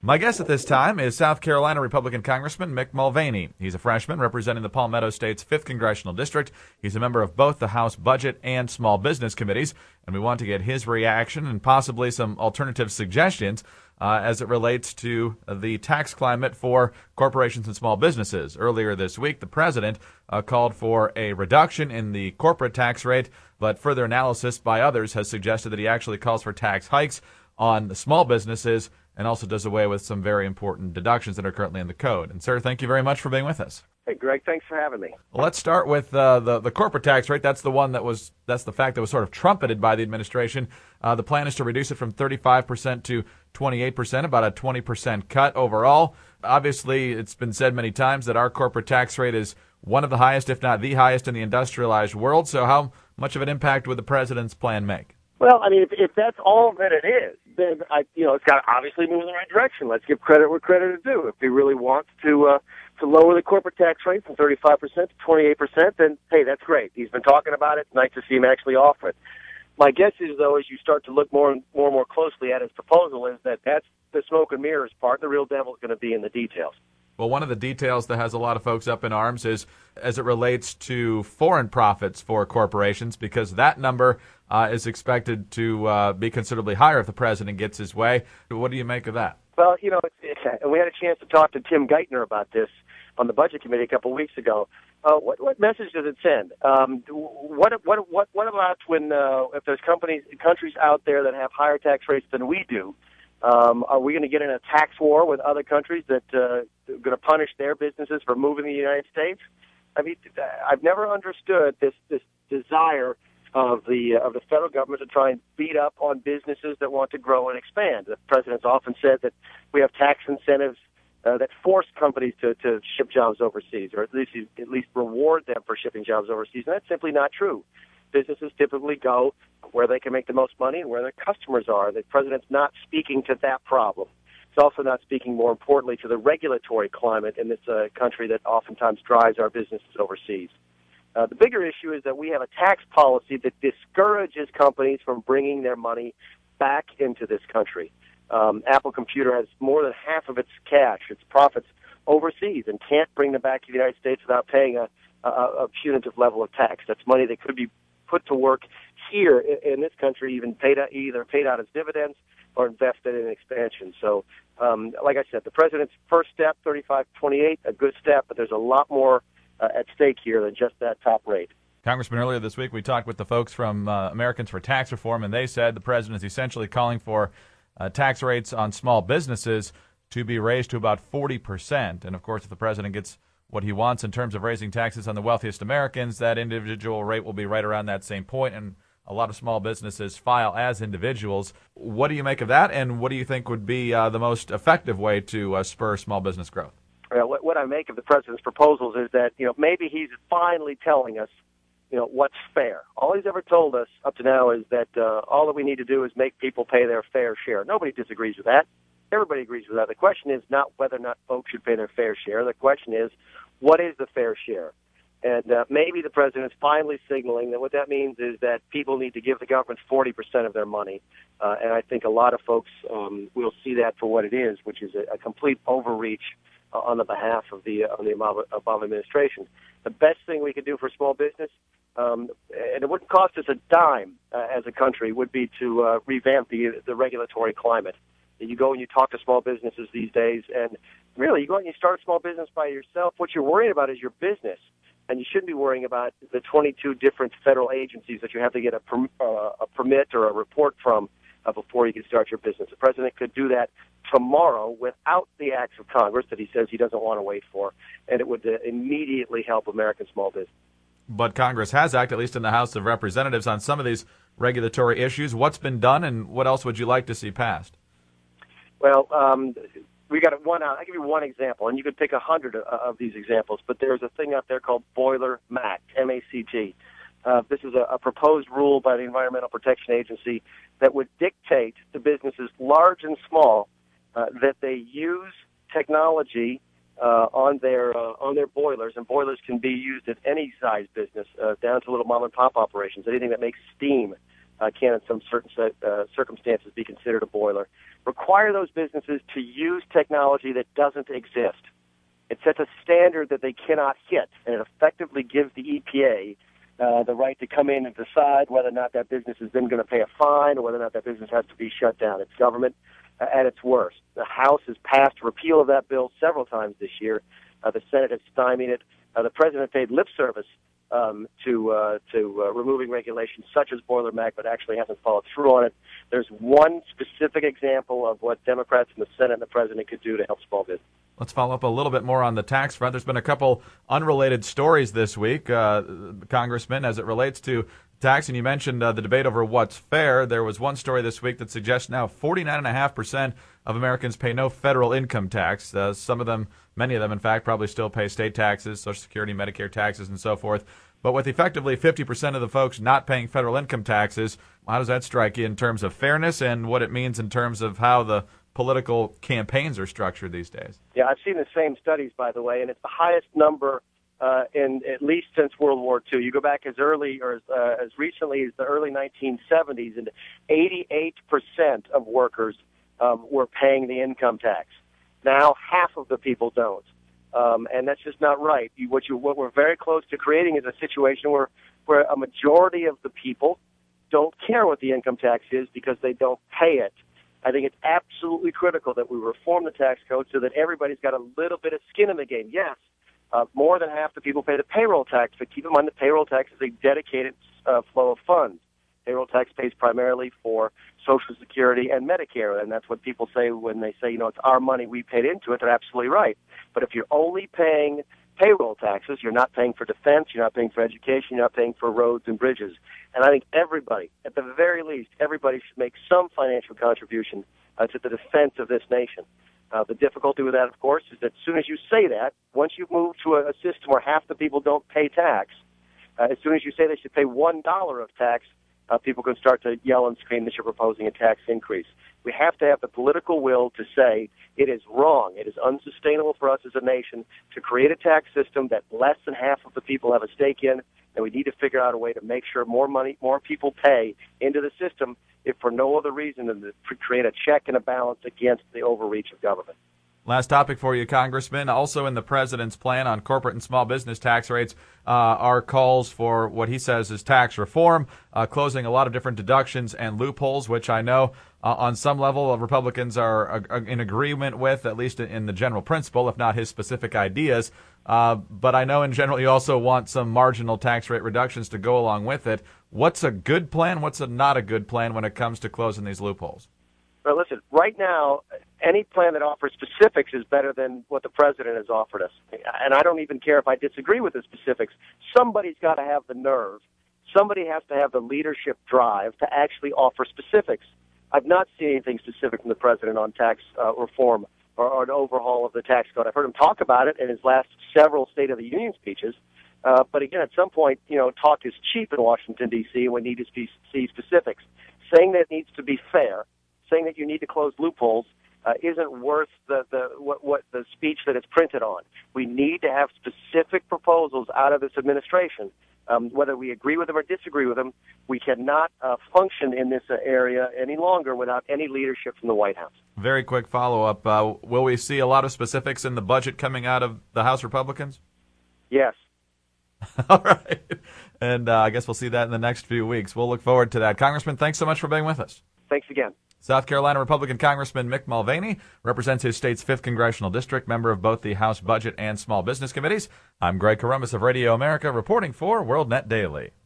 My guest at this time is South Carolina Republican Congressman Mick Mulvaney. He's a freshman representing the Palmetto State's 5th Congressional District. He's a member of both the House Budget and Small Business Committees, and we want to get his reaction and possibly some alternative suggestions as it relates to the tax climate for corporations and small businesses. Earlier this week, the president called for a reduction in the corporate tax rate, but further analysis by others has suggested that he actually calls for tax hikes on the small businesses and also does away with some very important deductions that are currently in the code. And, sir, thank you very much for being with us. Hey, Greg, thanks for having me. Well, let's start with the corporate tax rate. That's the fact that was sort of trumpeted by the administration. The plan is to reduce it from 35% to 28%, about a 20% cut overall. Obviously, it's been said many times that our corporate tax rate is one of the highest, if not the highest, in the industrialized world. So how much of an impact would the president's plan make? Well, I mean, if that's all that it is, then it's got to obviously move in the right direction. Let's give credit where credit is due. If he really wants to lower the corporate tax rate from 35% to 28%, then hey, that's great. He's been talking about it. It's nice to see him actually offer it. My guess is, though, as you start to look more and more closely at his proposal, is that that's the smoke and mirrors part. The real devil's going to be in the details. Well, one of the details that has a lot of folks up in arms is as it relates to foreign profits for corporations, because that number is expected to be considerably higher if the president gets his way. What do you make of that? Well, and we had a chance to talk to Tim Geithner about this on the Budget Committee a couple of weeks ago. What message does it send? What about when if there's countries out there that have higher tax rates than we do? Are we going to get in a tax war with other countries that are going to punish their businesses for moving to the United States? I mean, I've never understood this desire of the federal government to try and beat up on businesses that want to grow and expand. The president's often said that we have tax incentives that force companies to ship jobs overseas, or at least reward them for shipping jobs overseas. And that's simply not true. Businesses typically go where they can make the most money and where their customers are. The president's not speaking to that problem. He's also not speaking, more importantly, to the regulatory climate in this country that oftentimes drives our businesses overseas. The bigger issue is that we have a tax policy that discourages companies from bringing their money back into this country. Apple Computer has more than half of its cash, its profits, overseas, and can't bring them back to the United States without paying a punitive level of tax. That's money that could be put to work here in this country, either paid out as dividends or invested in expansion. So, like I said, the president's first step, 35-28, a good step, but there's a lot more at stake here than just that top rate. Congressman, earlier this week we talked with the folks from Americans for Tax Reform, and they said the president is essentially calling for tax rates on small businesses to be raised to about 40%. And, of course, if the president gets what he wants in terms of raising taxes on the wealthiest Americans, that individual rate will be right around that same point, and a lot of small businesses file as individuals. What do you make of that, and what do you think would be the most effective way to spur small business growth? Well, what I make of the president's proposals is that, maybe he's finally telling us, what's fair. All he's ever told us up to now is that all that we need to do is make people pay their fair share. Nobody disagrees with that. Everybody agrees with that. The question is not whether or not folks should pay their fair share. The question is, what is the fair share? And maybe the president is finally signaling that what that means is that people need to give the government 40% of their money. And I think a lot of folks will see that for what it is, which is a complete overreach on the behalf of the Obama administration. The best thing we could do for small business, and it wouldn't cost us a dime as a country, would be to revamp the regulatory climate. You go and you talk to small businesses these days, and really, you go and you start a small business by yourself. What you're worrying about is your business, and you shouldn't be worrying about the 22 different federal agencies that you have to get a permit or a report from before you can start your business. The president could do that tomorrow without the acts of Congress that he says he doesn't want to wait for, and it would immediately help American small business. But Congress has acted, at least in the House of Representatives, on some of these regulatory issues. What's been done, and what else would you like to see passed? Well, we got one out. I'll give you one example, and you could pick 100 of these examples, but there's a thing out there called Boiler MACT, M-A-C-T. This is a proposed rule by the Environmental Protection Agency that would dictate to businesses large and small that they use technology on their boilers, and boilers can be used at any size business, down to little mom and pop operations, anything that makes steam. can in some certain circumstances be considered a boiler. Require those businesses to use technology that doesn't exist. It sets a standard that they cannot hit, and it effectively gives the EPA the right to come in and decide whether or not that business is then going to pay a fine or whether or not that business has to be shut down. It's government at its worst. The House has passed repeal of that bill several times this year. The Senate has stymied it. The President paid lip service to removing regulations such as Boiler Mac, but actually hasn't followed through on it. There's one specific example of what Democrats in the Senate and the President could do to help small business. Let's follow up a little bit more on the tax front. There's been a couple unrelated stories this week, Congressman, as it relates to tax, and you mentioned the debate over what's fair. There was one story this week that suggests now 49.5% of Americans pay no federal income tax. Some of them, many of them, in fact, probably still pay state taxes, Social Security, Medicare taxes, and so forth. But with effectively 50% of the folks not paying federal income taxes, how does that strike you in terms of fairness and what it means in terms of how the political campaigns are structured these days? Yeah, I've seen the same studies, by the way, and it's the highest number in at least since World War II. You go back as early or as recently as the early 1970s, and 88% of workers were paying the income tax. Now half of the people don't, and that's just not right. What we're very close to creating is a situation where a majority of the people don't care what the income tax is because they don't pay it. I think it's absolutely critical that we reform the tax code so that everybody's got a little bit of skin in the game. Yes, more than half the people pay the payroll tax, but keep in mind the payroll tax is a dedicated flow of funds. Payroll tax pays primarily for Social Security and Medicare, and that's what people say when they say, it's our money, we paid into it. They're absolutely right. But if you're only paying payroll taxes, you're not paying for defense, you're not paying for education, you're not paying for roads and bridges. And I think everybody, at the very least, everybody should make some financial contribution to the defense of this nation. The difficulty with that, of course, is that as soon as you say that, once you move to a system where half the people don't pay tax, as soon as you say they should pay $1 of tax, people can start to yell and scream that you're proposing a tax increase. We have to have the political will to say it is wrong, it is unsustainable for us as a nation to create a tax system that less than half of the people have a stake in, and we need to figure out a way to make sure more people pay into the system, if for no other reason than to create a check and a balance against the overreach of government. Last topic for you, Congressman. Also in the president's plan on corporate and small business tax rates are calls for what he says is tax reform, closing a lot of different deductions and loopholes, which I know on some level Republicans are in agreement with, at least in the general principle, if not his specific ideas. But I know in general you also want some marginal tax rate reductions to go along with it. What's a good plan? What's not a good plan when it comes to closing these loopholes? Well, listen, right now, any plan that offers specifics is better than what the president has offered us. And I don't even care if I disagree with the specifics. Somebody's got to have the nerve. Somebody has to have the leadership drive to actually offer specifics. I've not seen anything specific from the president on tax reform or an overhaul of the tax code. I've heard him talk about it in his last several State of the Union speeches. But again, at some point, talk is cheap in Washington, D.C., and we need to see specifics. Saying that it needs to be fair, saying that you need to close loopholes isn't worth the speech that it's printed on. We need to have specific proposals out of this administration. Whether we agree with them or disagree with them, we cannot function in this area any longer without any leadership from the White House. Very quick follow-up. Will we see a lot of specifics in the budget coming out of the House Republicans? Yes. All right. And I guess we'll see that in the next few weeks. We'll look forward to that. Congressman, thanks so much for being with us. Thanks again. South Carolina Republican Congressman Mick Mulvaney represents his state's 5th Congressional District, member of both the House Budget and Small Business Committees. I'm Greg Corombos of Radio America, reporting for WorldNet Daily.